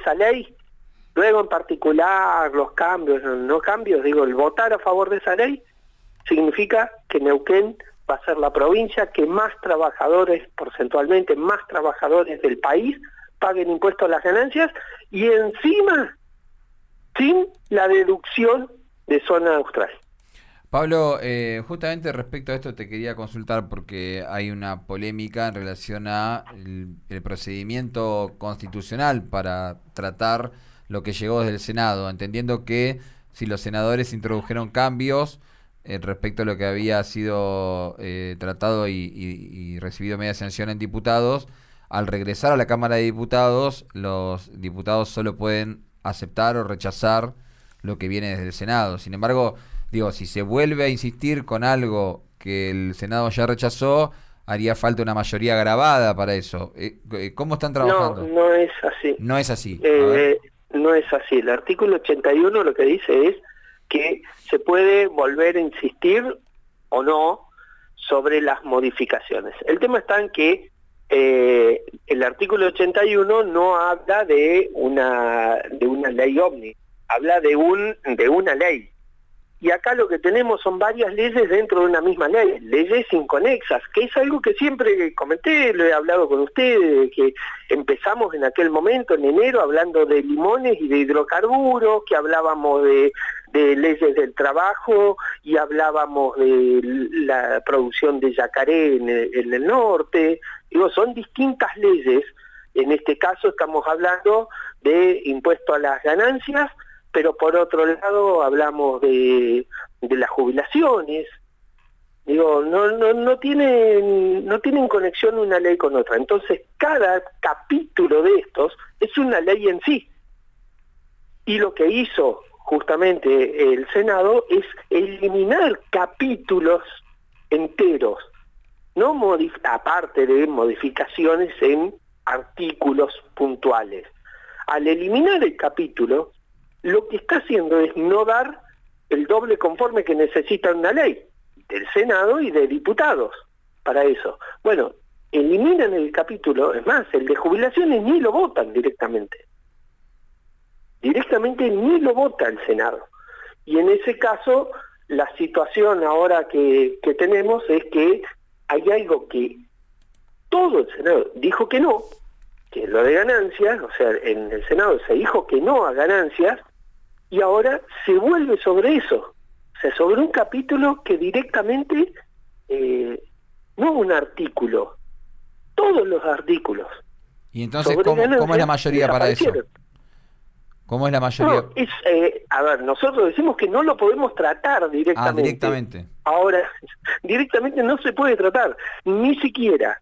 esa ley. Luego en particular los cambios, no cambios, digo, el votar a favor de esa ley significa que Neuquén va a ser la provincia que más trabajadores, porcentualmente más trabajadores del país, paguen impuestos a las ganancias y encima sin la deducción de zona austral. Pablo, justamente respecto a esto te quería consultar porque hay una polémica en relación a el procedimiento constitucional para tratar lo que llegó desde el Senado, entendiendo que si los senadores introdujeron cambios respecto a lo que había sido tratado y recibido media sanción en diputados, al regresar a la Cámara de Diputados, los diputados solo pueden aceptar o rechazar lo que viene desde el Senado. Sin embargo, digo, si se vuelve a insistir con algo que el Senado ya rechazó, haría falta una mayoría agravada para eso. ¿Cómo están trabajando? No, no es así. No es así. No es así. El artículo 81 lo que dice es que se puede volver a insistir o no sobre las modificaciones. El tema está en que el artículo 81 no habla de una ley ómnibus, habla de una ley. Y acá lo que tenemos son varias leyes dentro de una misma ley, leyes inconexas, que es algo que siempre comenté, lo he hablado con ustedes, que empezamos en aquel momento, en enero, hablando de limones y de hidrocarburos, que hablábamos de leyes del trabajo y hablábamos de la producción de yacaré en el norte. Digo, son distintas leyes. En este caso estamos hablando de impuesto a las ganancias, pero por otro lado hablamos de las jubilaciones. Digo, no tienen conexión una ley con otra. Entonces, cada capítulo de estos es una ley en sí. Y lo que hizo justamente el Senado es eliminar capítulos enteros, no aparte de modificaciones en artículos puntuales. Al eliminar el capítulo, lo que está haciendo es no dar el doble conforme que necesita una ley del Senado y de diputados para eso. Bueno, eliminan el capítulo, es más, el de jubilaciones ni lo votan directamente. Directamente ni lo vota el Senado. Y en ese caso, la situación ahora que tenemos es que hay algo que todo el Senado dijo que no, que es lo de ganancias, o sea, en el Senado se dijo que no a ganancias, y ahora se vuelve sobre eso, o sea, sobre un capítulo que directamente, no un artículo, todos los artículos. Y entonces, ¿cómo es la mayoría para eso? ¿Cómo es la mayoría? No, a ver, nosotros decimos que no lo podemos tratar directamente. Directamente. Ahora, directamente no se puede tratar, ni siquiera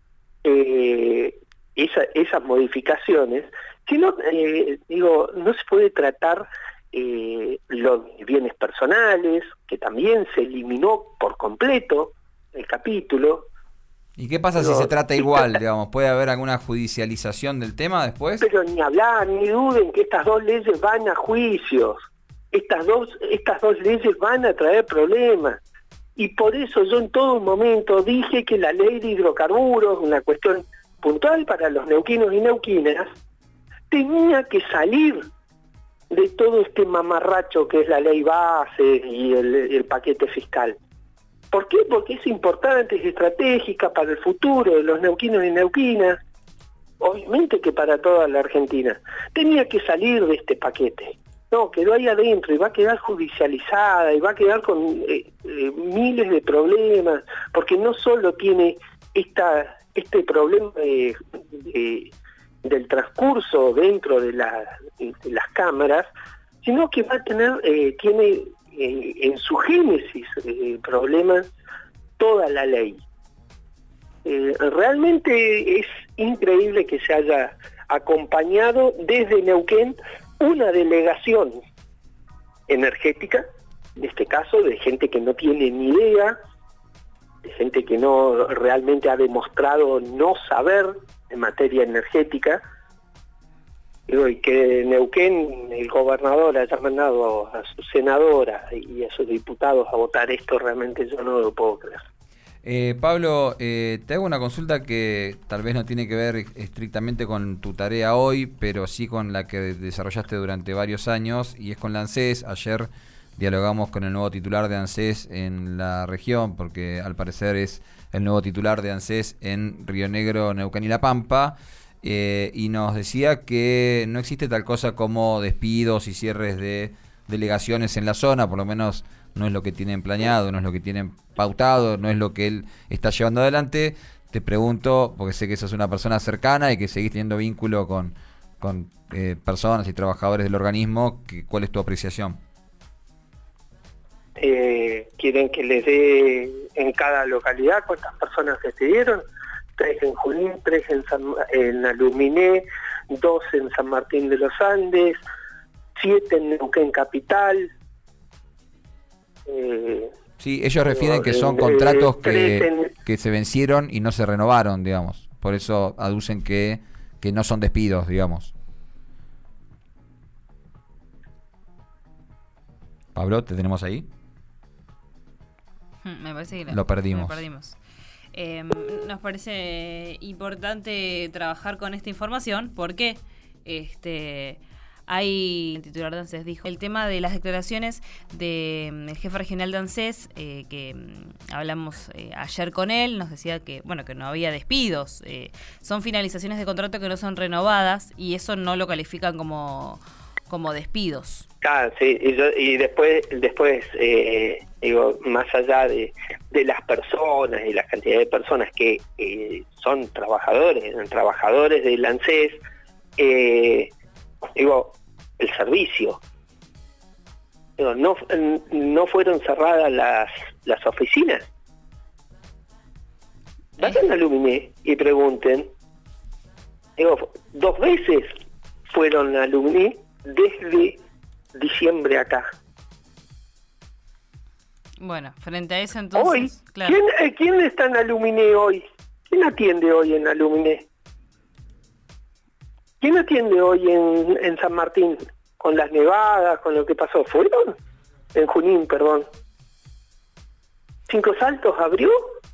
esas modificaciones, sino, no se puede tratar los bienes personales, que también se eliminó por completo el capítulo. ¿Y qué pasa si se trata igual, digamos? ¿Puede haber alguna judicialización del tema después? Pero ni hablar, ni duden que estas dos leyes van a juicios. Estas dos leyes van a traer problemas. Y por eso yo en todo momento dije que la ley de hidrocarburos, una cuestión puntual para los neuquinos y neuquinas, tenía que salir de todo este mamarracho que es la ley base y el paquete fiscal. ¿Por qué? Porque es importante, es estratégica para el futuro de los neuquinos y neuquinas, obviamente que para toda la Argentina. Tenía que salir de este paquete. No, quedó ahí adentro y va a quedar judicializada y va a quedar con miles de problemas, porque no solo tiene este problema del transcurso dentro de las cámaras, sino que va a tener, tiene en su génesis problemas toda la ley. Realmente es increíble que se haya acompañado desde Neuquén una delegación energética, en este caso de gente que no tiene ni idea, de gente que no realmente ha demostrado no saber en materia energética, y que Neuquén, el gobernador haya mandado a su senadora y a sus diputados a votar esto, realmente yo no lo puedo creer. Pablo, te hago una consulta que tal vez no tiene que ver estrictamente con tu tarea hoy, pero sí con la que desarrollaste durante varios años, y es con la ANSES. Ayer dialogamos con el nuevo titular de ANSES en la región, porque al parecer es el nuevo titular de ANSES en Río Negro, Neuquén y La Pampa, y nos decía que no existe tal cosa como despidos y cierres de delegaciones en la zona, por lo menos no es lo que tienen planeado, no es lo que tienen pautado, no es lo que él está llevando adelante. Te pregunto, porque sé que sos una persona cercana y que seguís teniendo vínculo con personas y trabajadores del organismo, ¿cuál es tu apreciación? ¿Quieren que les dé en cada localidad cuántas personas decidieron? 3 en Junín, 3 en Aluminé, 2 en San Martín de los Andes, 7 en Neuquén Capital. Sí, ellos refieren que son contratos que se vencieron y no se renovaron, digamos. Por eso aducen que no son despidos, digamos. Pablo, ¿te tenemos ahí? Me parece que lo perdimos. Nos parece importante trabajar con esta información porque hay, el titular de ANSES dijo, el tema de las declaraciones del jefe regional de ANSES, que hablamos ayer con él, nos decía que no había despidos, son finalizaciones de contrato que no son renovadas y eso no lo califican como despidos. Sí, y después digo, más allá de las personas y la cantidad de personas que son trabajadores del ANSES, digo, el servicio. Digo, no fueron cerradas las oficinas. Vayan a Aluminé y pregunten. Digo, 2 veces fueron a Aluminé desde diciembre acá. Bueno, frente a eso entonces... Hoy, claro. ¿quién está en Aluminé hoy? ¿Quién atiende hoy en Aluminé? ¿Quién atiende hoy en San Martín? Con las nevadas, con lo que pasó. ¿Fueron? En Junín, perdón. ¿Cinco Saltos abrió?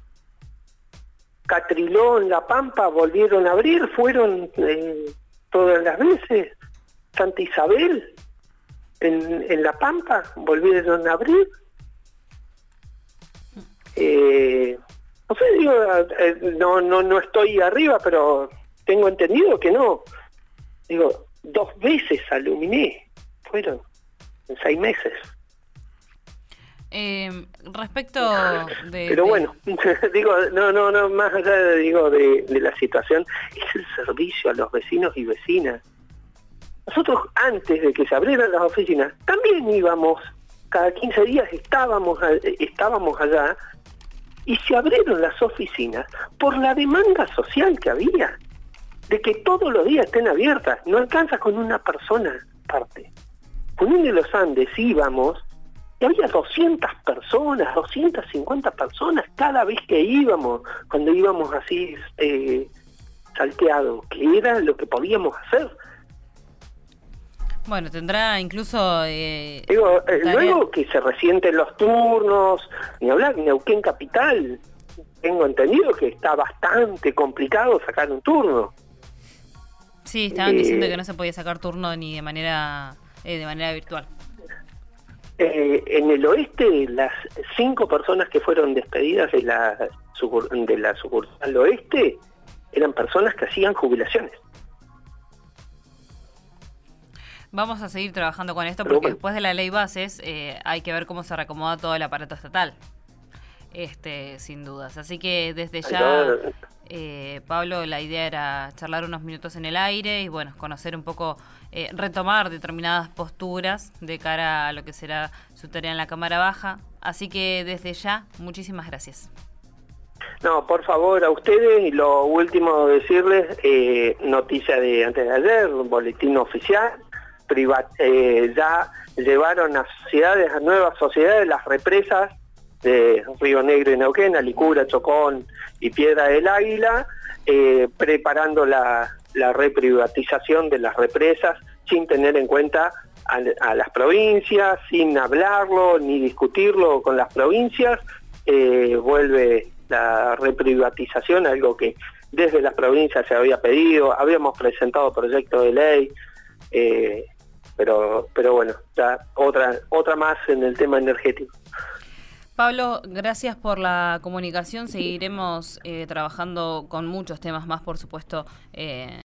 Catrilón, La Pampa volvieron a abrir, fueron todas las veces. Santa Isabel, en La Pampa, volvieron a abrir. No sé, digo, no estoy arriba, pero tengo entendido que no. Digo, 2 veces Aluminé fueron en 6 meses. Respecto de... Pero bueno, digo, no, más allá de la situación, es el servicio a los vecinos y vecinas. Nosotros, antes de que se abrieran las oficinas, también íbamos, cada 15 días estábamos allá, y se abrieron las oficinas por la demanda social que había, de que todos los días estén abiertas. No alcanza con una persona aparte. Junín de los Andes íbamos, y había 200 personas, 250 personas cada vez que íbamos, cuando íbamos así salteado, que era lo que podíamos hacer. Bueno, tendrá incluso... luego que se resienten los turnos, ni hablar, Neuquén Capital, tengo entendido que está bastante complicado sacar un turno. Sí, estaban diciendo que no se podía sacar turno ni de manera virtual. En el oeste, las 5 personas que fueron despedidas de la sucursal oeste eran personas que hacían jubilaciones. Vamos a seguir trabajando con esto porque después de la ley bases hay que ver cómo se reacomoda todo el aparato estatal, sin dudas. Así que desde ya, Pablo, la idea era charlar unos minutos en el aire y bueno, conocer un poco, retomar determinadas posturas de cara a lo que será su tarea en la Cámara Baja. Así que desde ya, muchísimas gracias. No, por favor, a ustedes, y lo último decirles, noticia de antes de ayer, un boletín oficial, ya llevaron a nuevas sociedades las represas de Río Negro y Neuquén, Alicura, Chocón y Piedra del Águila, preparando la reprivatización de las represas sin tener en cuenta a las provincias, sin hablarlo ni discutirlo con las provincias. Vuelve la reprivatización, algo que desde las provincias se había pedido, habíamos presentado proyectos de ley, pero bueno, ya otra más en el tema energético. Pablo, gracias por la comunicación. Seguiremos trabajando con muchos temas más, por supuesto,